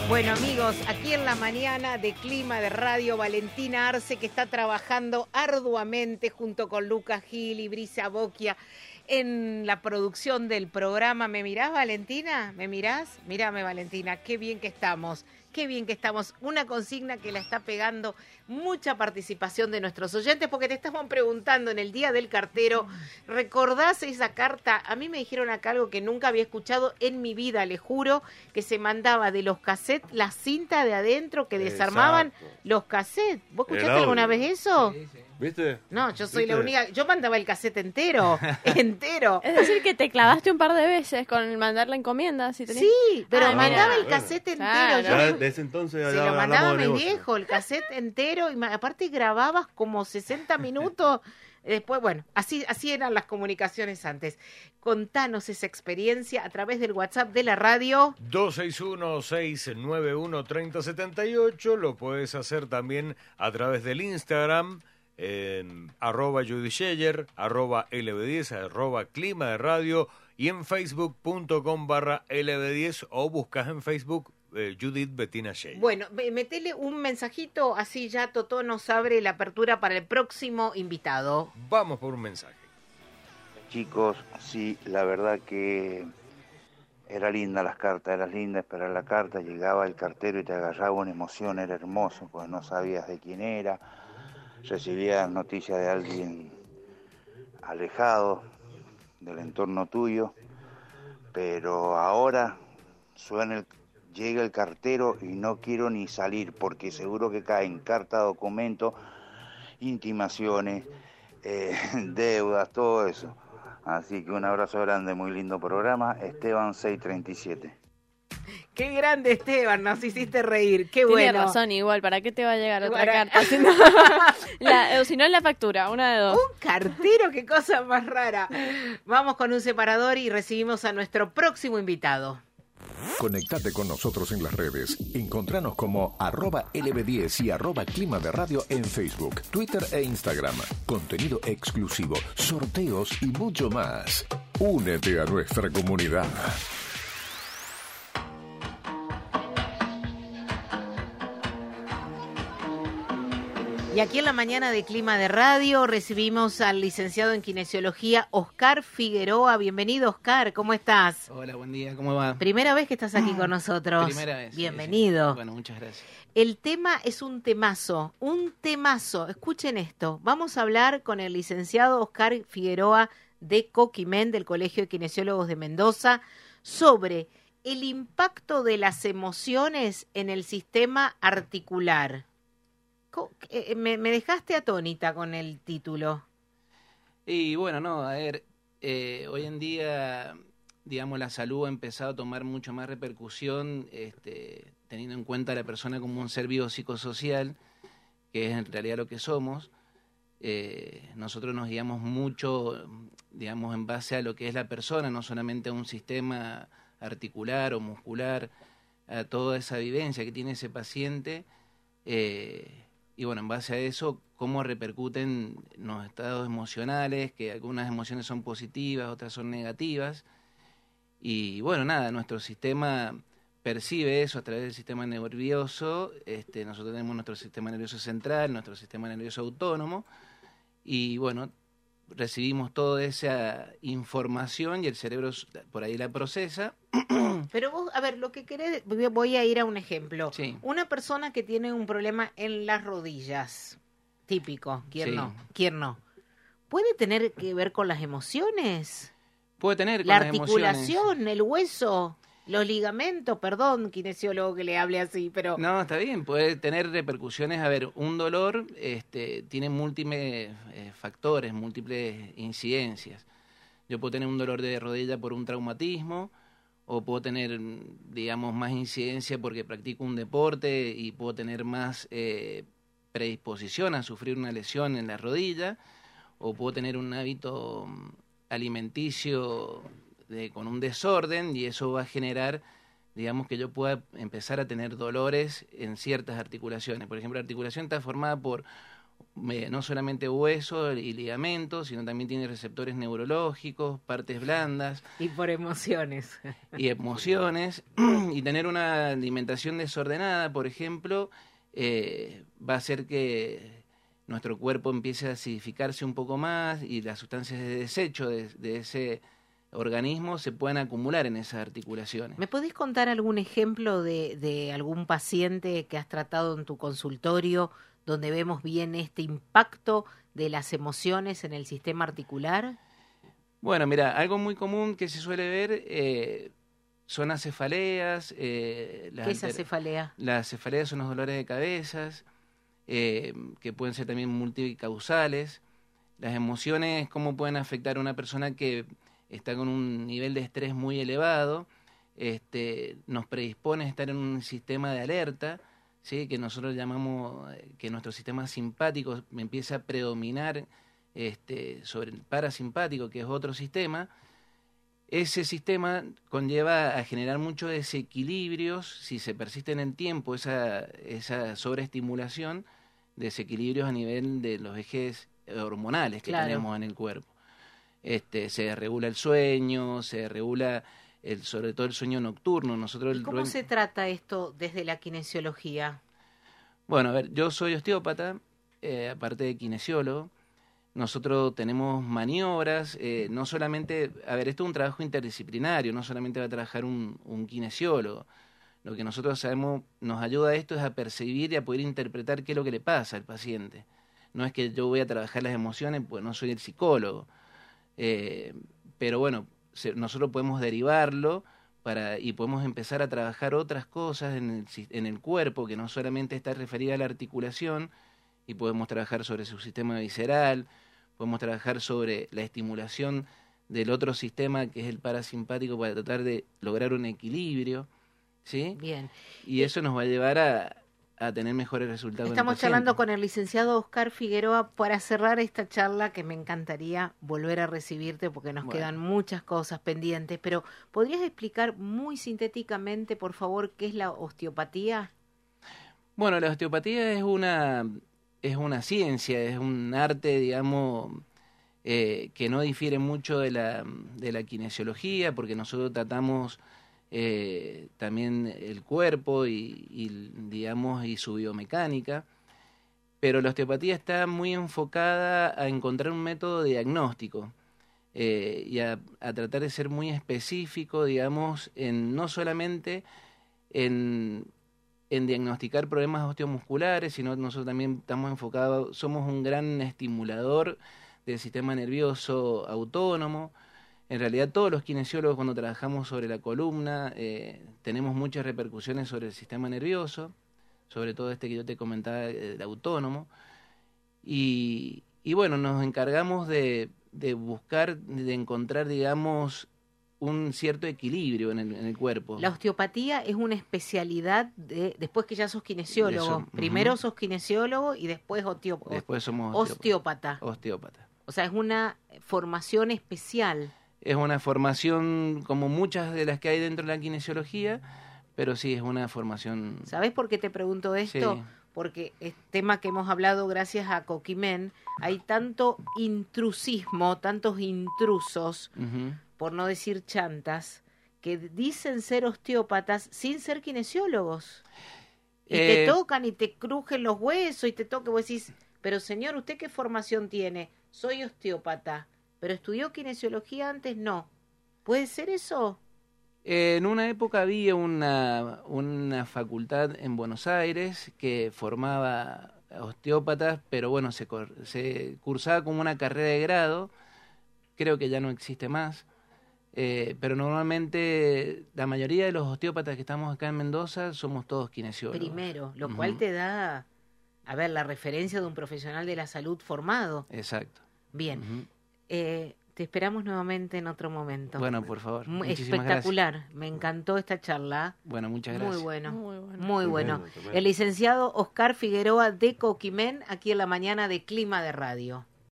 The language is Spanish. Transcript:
Bueno, amigos, aquí en la mañana de Clima de Radio, Valentina Arce, que está trabajando arduamente junto con Lucas Gil y Brisa Bocchia en la producción del programa. ¿Me mirás, Valentina? ¿Me mirás? Mírame, Valentina, qué bien que estamos. Qué bien que estamos. Una consigna que la está pegando mucha participación de nuestros oyentes, porque te estaban preguntando en el Día del Cartero, ¿recordás esa carta? A mí me dijeron acá algo que nunca había escuchado en mi vida, les juro, que se mandaba de los cassettes la cinta de adentro que desarmaban los cassettes. ¿Vos escuchaste alguna vez eso? Sí, sí. ¿Viste? No, yo soy ¿Viste? la única. Yo mandaba el cassette entero, entero. Es decir, que te clavaste un par de veces con mandar la encomienda. Si tenés... Sí, pero Ah, mandaba mira. el cassette entero. Claro. Yo Ya desde entonces se ya lo mandaba a hablamos de mi negocio. viejo, el cassette entero, y aparte grababas como 60 minutos. Después, bueno, así eran las comunicaciones antes. Contanos esa experiencia a través del WhatsApp de la radio. 261-691-3078. Lo puedes hacer también a través del Instagram, en @JudyScheller, @LB10, @Clima de Radio, y en facebook.com/LB10, o buscas en Facebook Judith Bettina Scheller. Bueno, metele un mensajito, así ya Totó nos abre la apertura para el próximo invitado. Vamos por un mensaje. Chicos, sí, la verdad que era linda las cartas, era linda esperar la carta, llegaba el cartero y te agarraba una emoción, era hermoso, pues no sabías de quién era, recibías noticias de alguien alejado del entorno tuyo, pero ahora llega el cartero y no quiero ni salir, porque seguro que caen carta, documentos, intimaciones, deudas, todo eso. Así que un abrazo grande, muy lindo programa. Esteban 637. Qué grande, Esteban, nos hiciste reír, qué Tiene bueno. razón, igual, ¿para qué te va a llegar otra Para- carta? Si no, o si no, la factura, una de dos. Un cartero, qué cosa más rara. Vamos con un separador y recibimos a nuestro próximo invitado. Conectate con nosotros en las redes. Encontranos como @LB10 y @Clima de Radio en Facebook, Twitter e Instagram. Contenido exclusivo, sorteos y mucho más. Únete a nuestra comunidad. Y aquí en la mañana de Clima de Radio recibimos al licenciado en Kinesiología, Oscar Figueroa. Bienvenido, Oscar, ¿cómo estás? Hola, buen día, ¿cómo va? Primera vez que estás aquí con nosotros. Primera vez. Bienvenido. Sí. Bueno, muchas gracias. El tema es un temazo. Escuchen esto. Vamos a hablar con el licenciado Oscar Figueroa de Coquimen, del Colegio de Kinesiólogos de Mendoza, sobre el impacto de las emociones en el sistema articular. Me dejaste atónita con el título. Y bueno, no, a ver, hoy en día, digamos, la salud ha empezado a tomar mucho más repercusión, teniendo en cuenta a la persona como un ser vivo psicosocial, que es en realidad lo que somos. Nosotros nos guiamos mucho, digamos, en base a lo que es la persona, no solamente a un sistema articular o muscular, a toda esa vivencia que tiene ese paciente. Y bueno, en base a eso, cómo repercuten los estados emocionales, que algunas emociones son positivas, otras son negativas. Y bueno, nada, nuestro sistema percibe eso a través del sistema nervioso. Nosotros tenemos nuestro sistema nervioso central, nuestro sistema nervioso autónomo. Y bueno, recibimos toda esa información y el cerebro por ahí la procesa. Pero vos, a ver, lo que querés, voy a ir a un ejemplo. Sí. Una persona que tiene un problema en las rodillas, típico, ¿quién Sí. no? ¿Quién no? ¿Puede tener que ver con las emociones? Puede tener con La las emociones. articulación, el hueso, los ligamentos, perdón, kinesiólogo que le hable así, pero... No, está bien, puede tener repercusiones. A ver, un dolor tiene múltiples factores, múltiples incidencias. Yo puedo tener un dolor de rodilla por un traumatismo, o puedo tener, digamos, más incidencia porque practico un deporte y puedo tener más predisposición a sufrir una lesión en la rodilla, o puedo tener un hábito alimenticio con un desorden, y eso va a generar, digamos, que yo pueda empezar a tener dolores en ciertas articulaciones. Por ejemplo, la articulación está formada por no solamente hueso y ligamentos, sino también tiene receptores neurológicos, partes blandas. Y por emociones. Y emociones. Y tener una alimentación desordenada, por ejemplo, va a hacer que nuestro cuerpo empiece a acidificarse un poco más y las sustancias de desecho de ese organismo se puedan acumular en esas articulaciones. ¿Me podés contar algún ejemplo de algún paciente que has tratado en tu consultorio donde vemos bien este impacto de las emociones en el sistema articular? Bueno, mira, algo muy común que se suele ver son las cefaleas. ¿Qué es la cefalea? Las cefaleas son los dolores de cabezas, que pueden ser también multicausales. Las emociones, cómo pueden afectar a una persona que está con un nivel de estrés muy elevado, nos predispone a estar en un sistema de alerta, ¿sí? Que nosotros llamamos que nuestro sistema simpático empieza a predominar sobre el parasimpático, que es otro sistema. Ese sistema conlleva a generar muchos desequilibrios, si se persiste en el tiempo esa sobreestimulación, desequilibrios a nivel de los ejes hormonales que tenemos en el cuerpo. Se regula el sueño, se regula sobre todo el sueño nocturno. ¿Y cómo se trata esto desde la kinesiología? Bueno, a ver, yo soy osteópata, aparte de kinesiólogo. Nosotros tenemos maniobras, no solamente, a ver, esto es un trabajo interdisciplinario, no solamente va a trabajar un kinesiólogo. Lo que nosotros sabemos, nos ayuda a esto es a percibir y a poder interpretar qué es lo que le pasa al paciente. No es que yo voy a trabajar las emociones, pues no soy el psicólogo. Pero bueno, nosotros podemos derivarlo y podemos empezar a trabajar otras cosas en el cuerpo que no solamente está referida a la articulación, y podemos trabajar sobre su sistema visceral, podemos trabajar sobre la estimulación del otro sistema que es el parasimpático para tratar de lograr un equilibrio, ¿sí? Bien. Y eso nos va a llevar a tener mejores resultados. Estamos charlando con el licenciado Oscar Figueroa para cerrar esta charla, que me encantaría volver a recibirte porque nos quedan muchas cosas pendientes, pero ¿podrías explicar muy sintéticamente, por favor, qué es la osteopatía? Bueno, la osteopatía es una ciencia, es un arte, digamos, que no difiere mucho de la kinesiología, porque nosotros tratamos también el cuerpo y su biomecánica, pero la osteopatía está muy enfocada a encontrar un método diagnóstico y a tratar de ser muy específico, digamos, no solamente en diagnosticar problemas osteomusculares, sino nosotros también estamos enfocados, somos un gran estimulador del sistema nervioso autónomo. En realidad todos los kinesiólogos, cuando trabajamos sobre la columna, tenemos muchas repercusiones sobre el sistema nervioso, sobre todo que yo te comentaba, el autónomo, y bueno, nos encargamos de buscar, de encontrar, digamos, un cierto equilibrio en el cuerpo. La osteopatía es una especialidad después que ya sos kinesiólogo. Primero sos kinesiólogo y después después somos osteópata. Osteópata. O sea, es una formación especial. Es una formación como muchas de las que hay dentro de la kinesiología, pero sí es una formación... ¿Sabés por qué te pregunto esto? Sí. Porque es tema que hemos hablado gracias a Coquimen. Hay tanto intrusismo, tantos intrusos, por no decir chantas, que dicen ser osteópatas sin ser kinesiólogos. Y te tocan y te crujen los huesos y te tocan. Vos decís, pero señor, ¿usted qué formación tiene? Soy osteópata. ¿Pero estudió kinesiología antes? No. ¿Puede ser eso? En una época había una facultad en Buenos Aires que formaba osteópatas, pero bueno, se cursaba como una carrera de grado. Creo que ya no existe más. Pero normalmente la mayoría de los osteópatas que estamos acá en Mendoza somos todos kinesiólogos. Primero, lo cual te da, la referencia de un profesional de la salud formado. Exacto. Bien. Te esperamos nuevamente en otro momento. Bueno, por favor. Espectacular. Gracias. Me encantó esta charla. Bueno, muchas gracias. Muy bueno. El licenciado Oscar Figueroa de Coquimen, aquí en la mañana de Clima de Radio.